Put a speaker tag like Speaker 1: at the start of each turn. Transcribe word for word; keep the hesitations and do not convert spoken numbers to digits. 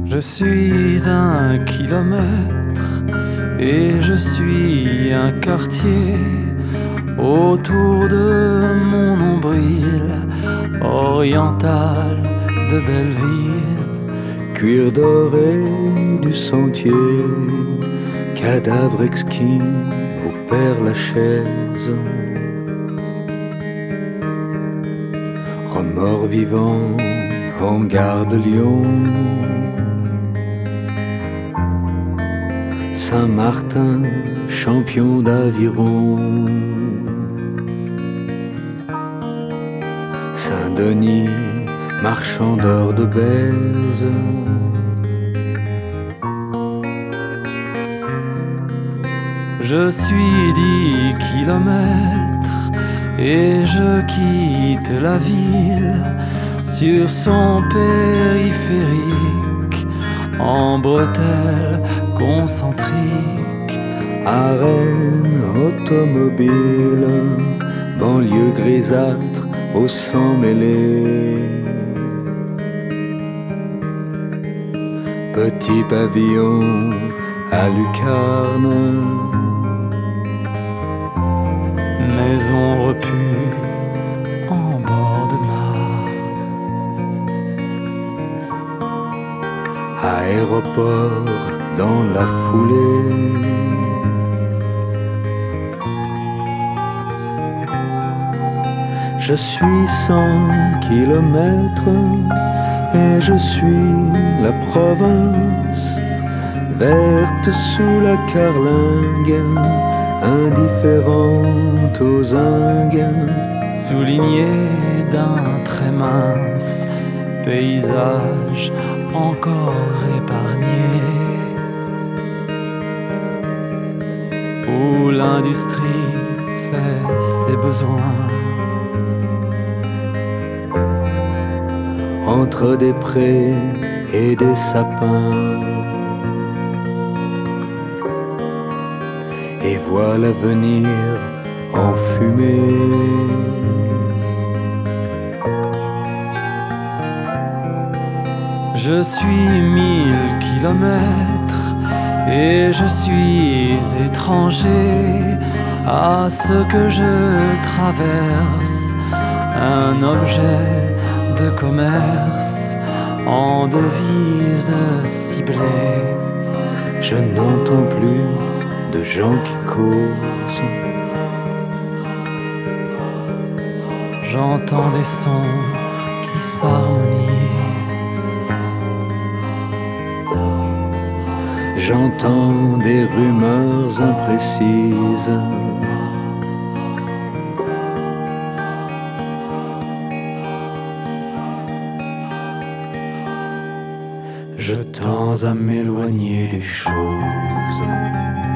Speaker 1: Je suis un kilomètre et je suis un quartier autour de mon nombril oriental de Belleville.
Speaker 2: Cuir doré du sentier, cadavre exquis au Père-Lachaise. Remords vivant en gare de Lyon. Saint-Martin, champion d'aviron. Saint-Denis, marchandeur de baise.
Speaker 1: Je suis dix kilomètres et je quitte la ville sur son périphérique en bretelles concentriques.
Speaker 2: Arène automobile, banlieue grisâtre au sang mêlé. Petit pavillon à lucarne,
Speaker 1: maison repue en bord de Marne.
Speaker 2: Aéroport dans la foulée. Je suis cent kilomètres et je suis la province, verte sous la carlingue, indifférente aux zingues,
Speaker 1: soulignée d'un trait mince, paysage encore épargné, où l'industrie fait ses besoins.
Speaker 2: Entre des prés et des sapins, et vois l'avenir enfumé.
Speaker 1: Je suis mille kilomètres et je suis étranger à ce que je traverse, un objet de commerce en devise ciblée.
Speaker 2: Je n'entends plus de gens qui causent.
Speaker 1: J'entends des sons qui s'harmonisent.
Speaker 2: J'entends des rumeurs imprécises. Je tends à m'éloigner des choses.